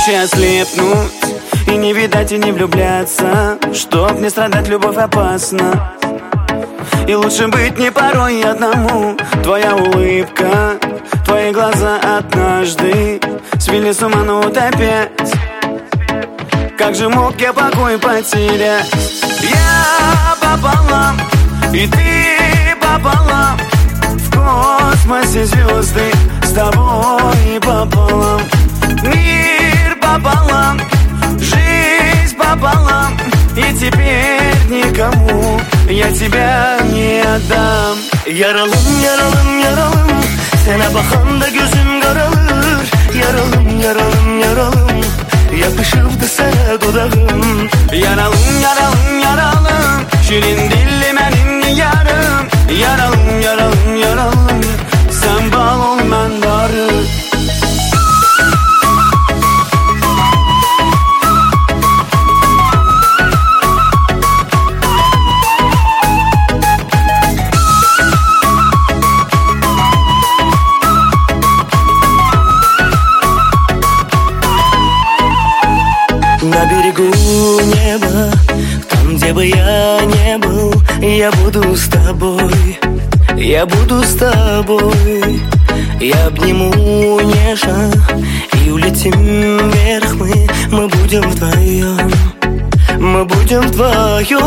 Иначе ослепнуть и не видать, и не влюбляться. Чтоб не страдать, любовь опасна. И лучше быть не порой одному. Твоя улыбка, твои глаза однажды свели с ума, но опять. Как же мог я покой потерять? Я пополам, и ты пополам. В космосе звезды с тобой пополам. Мир пополам, жизнь пополам. И теперь никому я тебя не отдам. Yaralım, yaralım, yaralım. Sana bakanda gözüm karalır. Yaralım, yaralım, yaralım. Yapışırdı sana dudağım. Yaralım, yaralım, yaralım. Şirin dilli benim yarım. Yaralım, yaralım, yaralım. Sen bal ol, ben darı. На берегу неба, там, где бы я не был, я буду с тобой, я буду с тобой. Я обниму нежно и улетим вверх мы будем вдвоем, мы будем вдвоем.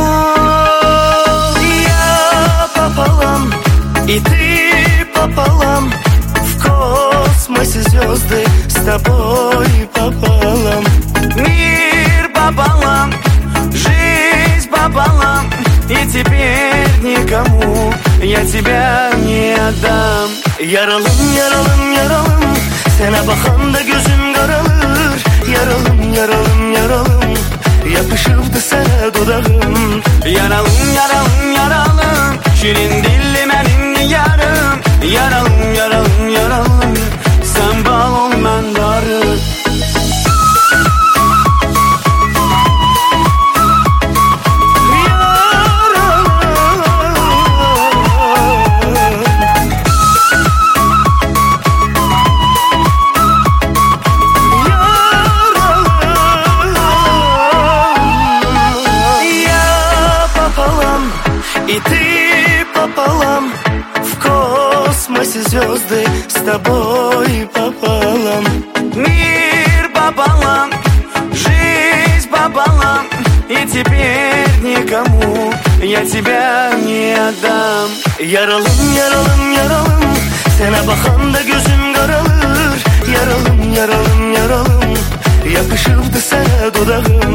Я пополам, и ты пополам. В космосе звезды с тобой пополам. Мир пополам, жизнь пополам. И теперь никому я тебя не отдам. Yaralım, yaralım, yaralım. Sana bakanda gözüm karalır. Yaralım, yaralım, yaralım. Yapışırdı sana dudağım. Yaralım, yaralım, yaralım. Şirin dilli benim yarım. Yaralım, yaralım, yaralım. Sen bal ol, ben darı. И ты пополам, в космосе звезды с тобой пополам. Мир пополам, жизнь пополам. И теперь никому я тебя не отдам. Yaralım, yaralım, yaralım. Sana bakanda gözüm karalır. Yaralım, yaralım, yaralım. Yapışırdı sana dudağım.